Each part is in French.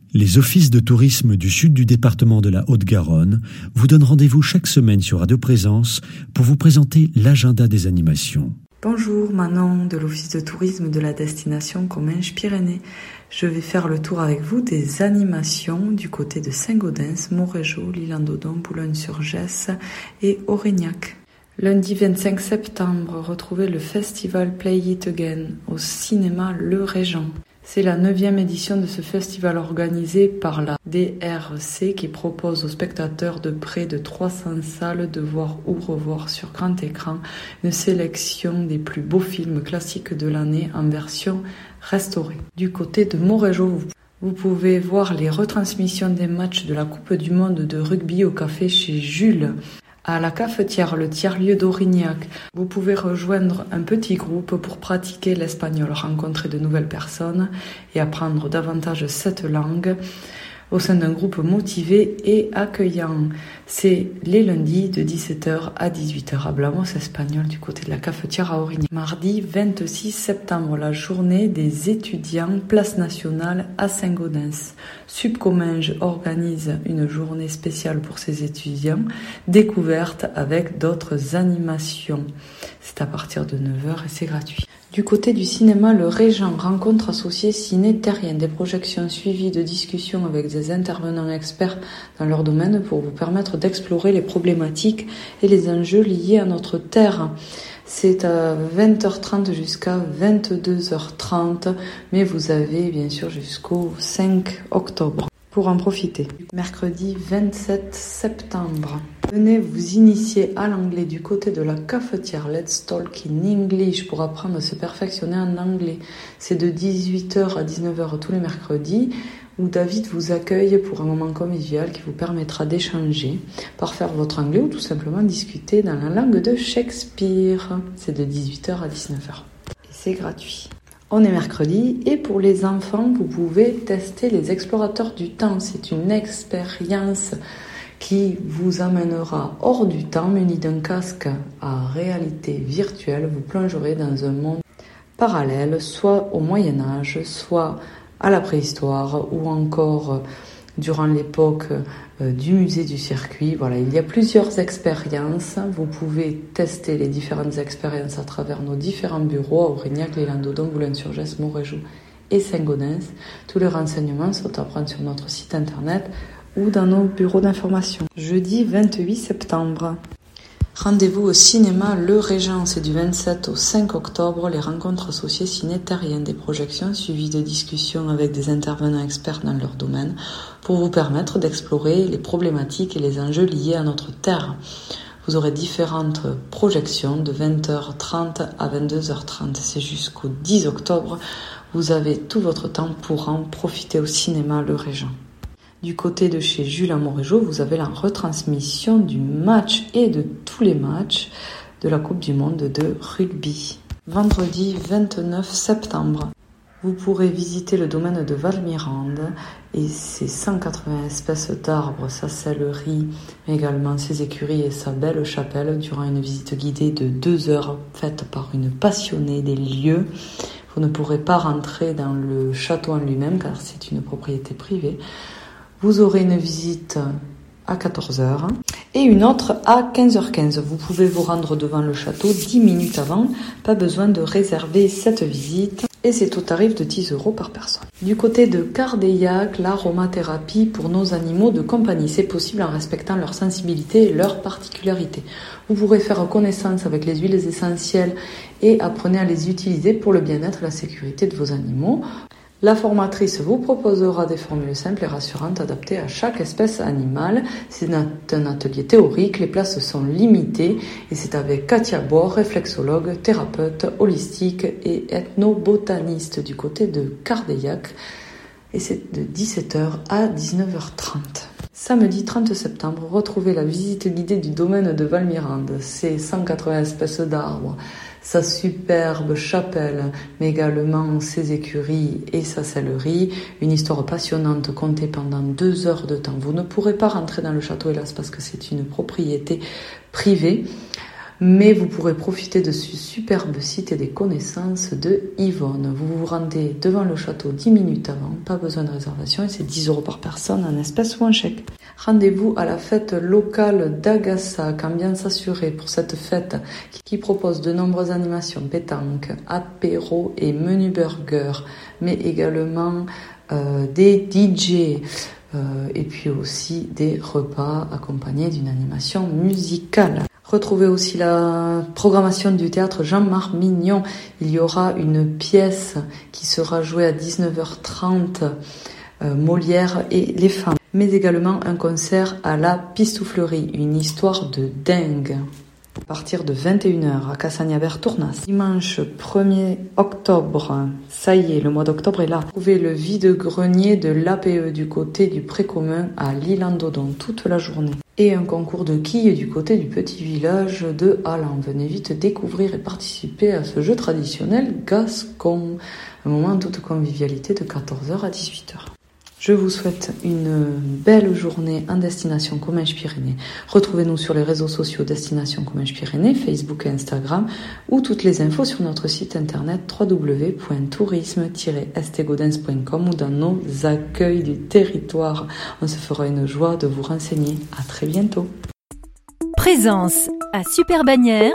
Les offices de tourisme du sud du département de la Haute-Garonne vous donnent rendez-vous chaque semaine sur Radio Présence pour vous présenter l'agenda des animations. Bonjour, Manon de l'office de tourisme de la destination Comminges-Pyrénées. Je vais faire le tour avec vous des animations du côté de Saint-Gaudens, Montrégeau, l'Isle-en-Dodon, Boulogne-sur-Gesse et Aurignac. Lundi 25 septembre, retrouvez le festival Play It Again au cinéma Le Régent. C'est la 9e édition de ce festival organisé par la DRC qui propose aux spectateurs de près de 300 salles de voir ou revoir sur grand écran une sélection des plus beaux films classiques de l'année en version restaurée. Du côté de Montrégeau, vous pouvez voir les retransmissions des matchs de la Coupe du Monde de rugby au café chez Jules. À la cafetière, le tiers-lieu d'Aurignac, vous pouvez rejoindre un petit groupe pour pratiquer l'espagnol, rencontrer de nouvelles personnes et apprendre davantage cette langue au sein d'un groupe motivé et accueillant. C'est les lundis de 17h à 18h à Blamos Espagnol du côté de la cafetière à Aurignac. Mardi 26 septembre, la journée des étudiants, place nationale à Saint-Gaudens. Subcomminges organise une journée spéciale pour ses étudiants, découverte avec d'autres animations. C'est à partir de 9h et c'est gratuit. Du côté du cinéma, le Régent, rencontre associée ciné-terrienne, des projections suivies de discussions avec des intervenants experts dans leur domaine pour vous permettre d'explorer les problématiques et les enjeux liés à notre terre. C'est à 20h30 jusqu'à 22h30, mais vous avez bien sûr jusqu'au 5 octobre pour en profiter. Mercredi 27 septembre. Venez vous initier à l'anglais du côté de la cafetière Let's Talk in English pour apprendre à se perfectionner en anglais. C'est de 18h à 19h tous les mercredis où David vous accueille pour un moment convivial qui vous permettra d'échanger, parfaire votre anglais ou tout simplement discuter dans la langue de Shakespeare. C'est de 18h à 19h et c'est gratuit. On est mercredi et pour les enfants, vous pouvez tester les explorateurs du temps. C'est une expérience qui vous amènera hors du temps, muni d'un casque à réalité virtuelle. Vous plongerez dans un monde parallèle, soit au Moyen-Âge, soit à la préhistoire ou encore durant l'époque du musée du circuit. Voilà, il y a plusieurs expériences. Vous pouvez tester les différentes expériences à travers nos différents bureaux à Aurignac, l'Isle-en-Dodon, Boulogne-sur-Gesse, Montrégeau et Saint-Gaudens. Tous les renseignements sont à prendre sur notre site internet ou dans nos bureaux d'information. Jeudi 28 septembre. Rendez-vous au cinéma Le Régent, c'est du 27 au 5 octobre, les rencontres associées ciné-terriennes, des projections suivies de discussions avec des intervenants experts dans leur domaine pour vous permettre d'explorer les problématiques et les enjeux liés à notre terre. Vous aurez différentes projections de 20h30 à 22h30, c'est jusqu'au 10 octobre. Vous avez tout votre temps pour en profiter au cinéma Le Régent. Du côté de chez Jules à Montrégeau, vous avez la retransmission du match et de tous les matchs de la Coupe du Monde de rugby. Vendredi 29 septembre, vous pourrez visiter le domaine de Valmirande et ses 180 espèces d'arbres, sa sellerie, mais également ses écuries et sa belle chapelle durant une visite guidée de 2 heures faite par une passionnée des lieux. Vous ne pourrez pas rentrer dans le château en lui-même car c'est une propriété privée. Vous aurez une visite à 14h et une autre à 15h15. Vous pouvez vous rendre devant le château 10 minutes avant. Pas besoin de réserver cette visite. Et c'est au tarif de 10 € par personne. Du côté de Cardeillac, l'aromathérapie pour nos animaux de compagnie. C'est possible en respectant leur sensibilité et leurs particularités. Vous pourrez faire connaissance avec les huiles essentielles et apprenez à les utiliser pour le bien-être et la sécurité de vos animaux. La formatrice vous proposera des formules simples et rassurantes adaptées à chaque espèce animale. C'est un atelier théorique, les places sont limitées et c'est avec Katia Bohr, réflexologue, thérapeute holistique et ethnobotaniste du côté de Cardeillac et c'est de 17h à 19h30. Samedi 30 septembre, retrouvez la visite guidée du domaine de Valmirande. C'est 180 espèces d'arbres, sa superbe chapelle, mais également ses écuries et sa sellerie. Une histoire passionnante contée pendant 2 heures de temps. Vous ne pourrez pas rentrer dans le château, hélas, parce que c'est une propriété privée. mais vous pourrez profiter de ce superbe site et des connaissances de Yvonne. Vous vous rendez devant le château 10 minutes avant, pas besoin de réservation, et c'est 10 € par personne en espèces ou en chèque. Rendez-vous à la fête locale d'Agassac, ambiance assurée pour cette fête qui propose de nombreuses animations, pétanque, apéro et menu burger, mais également des DJ, et puis aussi des repas accompagnés d'une animation musicale. Retrouvez aussi la programmation du théâtre Jean-Marc Mignon. Il y aura une pièce qui sera jouée à 19h30, Molière et les femmes, mais également un concert à la Pistouflerie, une histoire de dingue. À partir de 21h à Cassagnac-Tournas. Dimanche 1er octobre, ça y est, le mois d'octobre est là. Trouvez le vide-grenier de l'APE du côté du Précommun à l'Île-en-Dodon toute la journée. Et un concours de quilles du côté du petit village de Hallan. Venez vite découvrir et participer à ce jeu traditionnel gascon. Un moment de toute convivialité de 14h à 18h. Je vous souhaite une belle journée en Destination Comminges-Pyrénées. Retrouvez-nous sur les réseaux sociaux Destination Comminges-Pyrénées, Facebook et Instagram, ou toutes les infos sur notre site internet www.tourisme-estegodens.com ou dans nos accueils du territoire. On se fera une joie de vous renseigner. À très bientôt. Présence à Super-Bagnères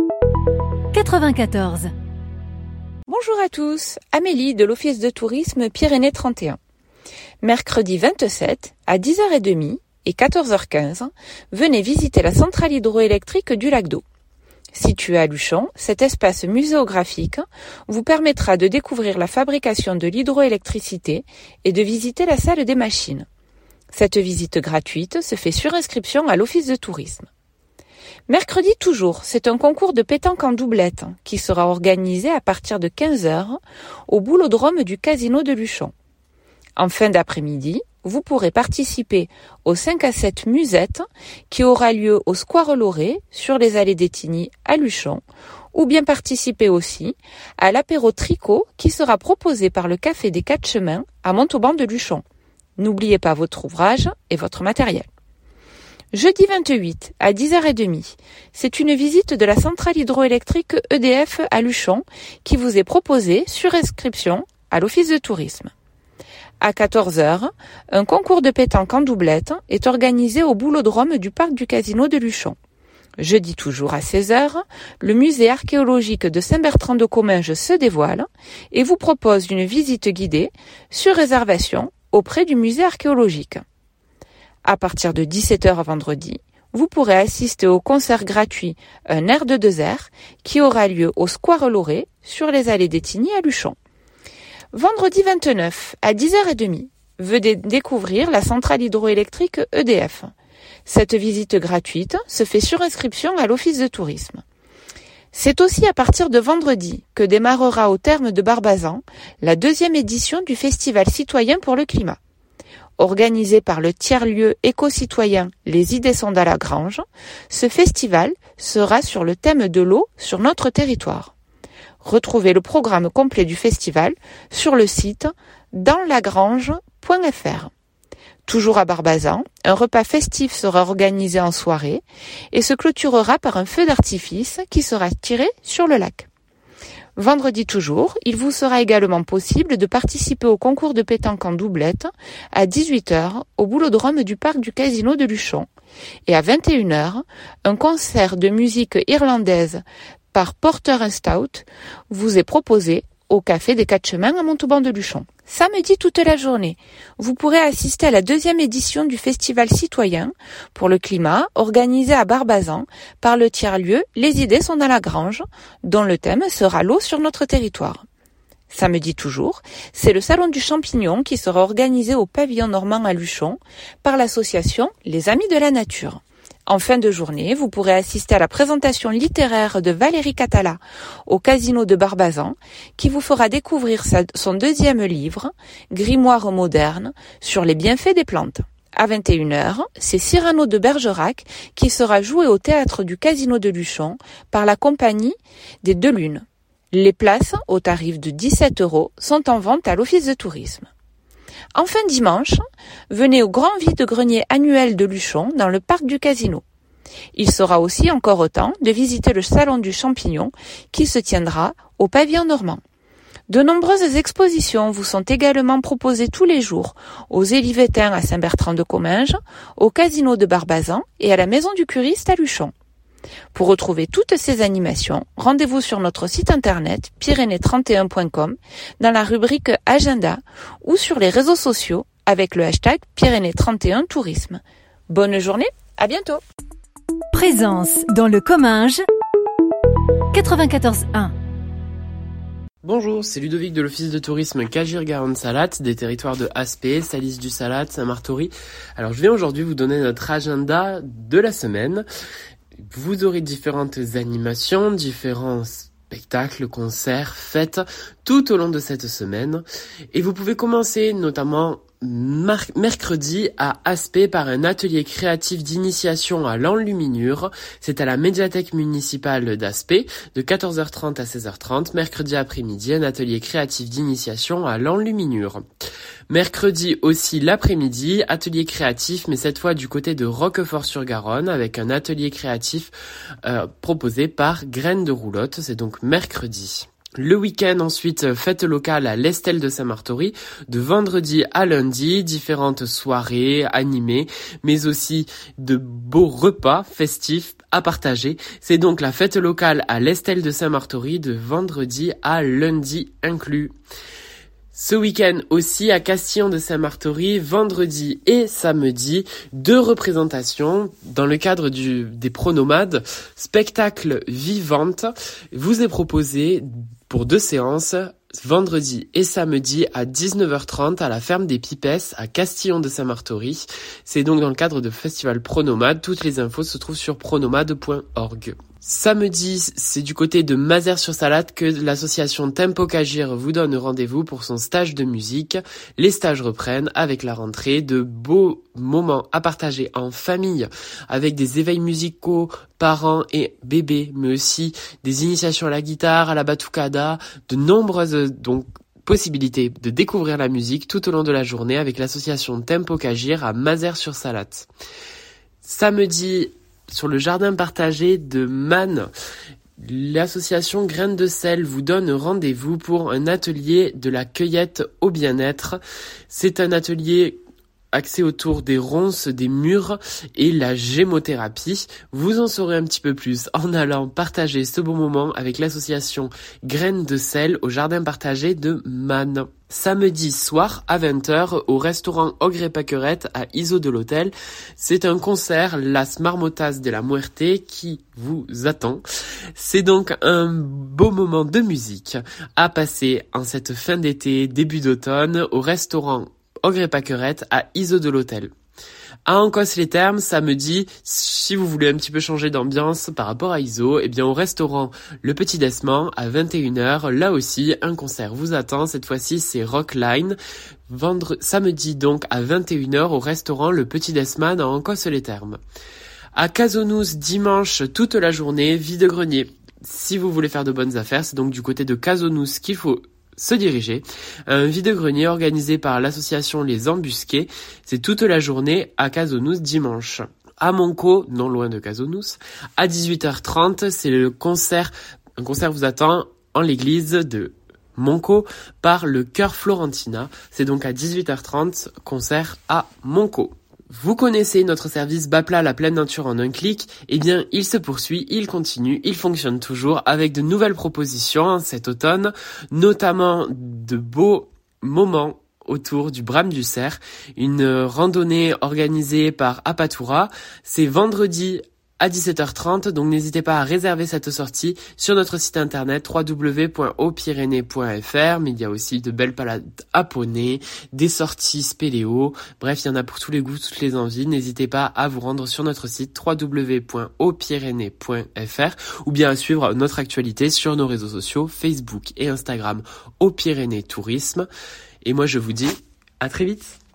94. Bonjour à tous, Amélie de l'Office de tourisme Pyrénées 31. Mercredi 27, à 10h30 et 14h15, venez visiter la centrale hydroélectrique du lac d'Eau. Située à Luchon, cet espace muséographique vous permettra de découvrir la fabrication de l'hydroélectricité et de visiter la salle des machines. Cette visite gratuite se fait sur inscription à l'Office de tourisme. Mercredi toujours, c'est un concours de pétanque en doublette qui sera organisé à partir de 15h au boulodrome du casino de Luchon. En fin d'après-midi, vous pourrez participer au 5 à 7 musette qui aura lieu au Square Loré sur les allées d'Étigny à Luchon, ou bien participer aussi à l'apéro tricot qui sera proposé par le Café des Quatre Chemins à Montauban de Luchon. N'oubliez pas votre ouvrage et votre matériel. Jeudi 28 à 10h30, c'est une visite de la centrale hydroélectrique EDF à Luchon qui vous est proposée sur inscription à l'Office de tourisme. À 14h, un concours de pétanque en doublette est organisé au boulodrome du parc du casino de Luchon. Jeudi toujours à 16h, le musée archéologique de Saint-Bertrand-de-Comminges se dévoile et vous propose une visite guidée sur réservation auprès du musée archéologique. À partir de 17h vendredi, vous pourrez assister au concert gratuit Un air de deux airs qui aura lieu au Square Loré sur les allées d'Étigny à Luchon. Vendredi 29 à 10h30, venez découvrir la centrale hydroélectrique EDF. Cette visite gratuite se fait sur inscription à l'Office de tourisme. C'est aussi à partir de vendredi que démarrera au terme de Barbazan la 2e édition du Festival citoyen pour le climat. Organisé par le tiers-lieu éco-citoyen Les Idées sont à la Grange, ce festival sera sur le thème de l'eau sur notre territoire. Retrouvez le programme complet du festival sur le site danslagrange.fr. Toujours à Barbazan, un repas festif sera organisé en soirée et se clôturera par un feu d'artifice qui sera tiré sur le lac. Vendredi toujours, il vous sera également possible de participer au concours de pétanque en doublette à 18h au boulodrome du parc du casino de Luchon. Et à 21h, un concert de musique irlandaise par Porter & Stout vous est proposé au Café des Quatre Chemins à Montauban de Luchon. Samedi toute la journée, vous pourrez assister à la 2e édition du Festival citoyen pour le climat organisé à Barbazan par le tiers-lieu Les Idées sont dans la Grange, dont le thème sera l'eau sur notre territoire. Samedi toujours, c'est le Salon du Champignon qui sera organisé au pavillon normand à Luchon par l'association Les Amis de la Nature. En fin de journée, vous pourrez assister à la présentation littéraire de Valérie Catala au Casino de Barbazan, qui vous fera découvrir son 2e livre, Grimoire moderne, sur les bienfaits des plantes. À 21h, c'est Cyrano de Bergerac qui sera joué au théâtre du Casino de Luchon par la compagnie des Deux Lunes. Les places, au tarif de 17 € sont en vente à l'Office de tourisme. Enfin dimanche, venez au grand vide-grenier annuel de Luchon dans le parc du Casino. Il sera aussi encore temps de visiter le salon du champignon qui se tiendra au pavillon normand. De nombreuses expositions vous sont également proposées tous les jours aux Élivétains à Saint-Bertrand-de-Comminges, au Casino de Barbazan et à la Maison du Curiste à Luchon. Pour retrouver toutes ces animations, rendez-vous sur notre site internet pyrénées31.com dans la rubrique Agenda ou sur les réseaux sociaux avec le hashtag Pyrénées31 Tourisme. Bonne journée, à bientôt. Présence dans le Comminges 94.1. Bonjour, c'est Ludovic de l'Office de tourisme Cagir-Garonne-Salatte, des territoires de Aspé, Salis-du-Salat, Saint-Martory. Alors je viens aujourd'hui vous donner notre agenda de la semaine. Vous aurez différentes animations, différents spectacles, concerts, fêtes, tout au long de cette semaine. Et vous pouvez commencer notamment mercredi à Aspé par un atelier créatif d'initiation à l'enluminure. C'est à la médiathèque municipale d'Aspé de 14h30 à 16h30. Mercredi après-midi, un atelier créatif d'initiation à l'enluminure. Mercredi aussi l'après-midi, atelier créatif, mais cette fois du côté de Roquefort-sur-Garonne avec un atelier créatif proposé par Graines de Roulotte. C'est donc mercredi. Le week-end ensuite, fête locale à l'Estelle de Saint-Martory, de vendredi à lundi, différentes soirées animées, mais aussi de beaux repas festifs à partager. C'est donc la fête locale à l'Estelle de Saint-Martory de vendredi à lundi inclus. Ce week-end aussi à Castillon de Saint-Martory, vendredi et samedi, 2 représentations dans le cadre des pronomades, spectacle vivante, vous est proposé pour 2 séances, vendredi et samedi à 19h30 à la ferme des Pipesses à Castillon de Saint-Martory. C'est donc dans le cadre de Festival Pronomade. Toutes les infos se trouvent sur pronomade.org. Samedi, c'est du côté de Mazères-sur-Salatte que l'association Tempo Cagir vous donne rendez-vous pour son stage de musique. Les stages reprennent avec la rentrée, de beaux moments à partager en famille avec des éveils musicaux, parents et bébés, mais aussi des initiations à la guitare, à la batucada, de nombreuses possibilités de découvrir la musique tout au long de la journée avec l'association Tempo Cagir à Mazères-sur-Salatte. Samedi, sur le jardin partagé de Man, l'association Graines de Sel vous donne rendez-vous pour un atelier de la cueillette au bien-être. C'est un atelier axé autour des ronces, des mûres et la gémothérapie. Vous en saurez un petit peu plus en allant partager ce beau moment avec l'association Graines de Sel au jardin partagé de Man. Samedi soir à 20h au restaurant Ogre et Paquerette à Iso de l'Hôtel. C'est un concert Las Marmotas de la Muerte qui vous attend. C'est donc un beau moment de musique à passer en cette fin d'été, début d'automne au restaurant Ogre et Paquerette à Iso de l'Hôtel. À Encausse-les-Thermes, samedi, si vous voulez un petit peu changer d'ambiance par rapport à Iso, eh bien au restaurant Le Petit Dessman à 21h, là aussi un concert vous attend, cette fois-ci c'est Rockline, samedi donc à 21h au restaurant Le Petit Dessman à Encausse-les-Thermes. À Cazonous, dimanche, toute la journée, vide-grenier. Si vous voulez faire de bonnes affaires, c'est donc du côté de Cazonous qu'il faut se diriger. Un vide-grenier organisé par l'association Les Embusqués. C'est toute la journée à Cazonous dimanche. À Monco, non loin de Cazonous, à 18h30, c'est le concert. Un concert vous attend en l'église de Monco par le Chœur Florentina. C'est donc à 18h30, concert à Monco. Vous connaissez notre service Bapla la pleine nature en un clic, eh bien il se poursuit, il continue, il fonctionne toujours avec de nouvelles propositions cet automne, notamment de beaux moments autour du Brame du Cerf, une randonnée organisée par Apatura, c'est vendredi à 17h30, donc n'hésitez pas à réserver cette sortie sur notre site internet www.hautpyrénées.fr, mais il y a aussi de belles balades à poney, des sorties spéléo, bref, il y en a pour tous les goûts, toutes les envies, n'hésitez pas à vous rendre sur notre site www.hautpyrénées.fr ou bien à suivre notre actualité sur nos réseaux sociaux, Facebook et Instagram, Haut-Pyrénées Tourisme. Et moi je vous dis à très vite.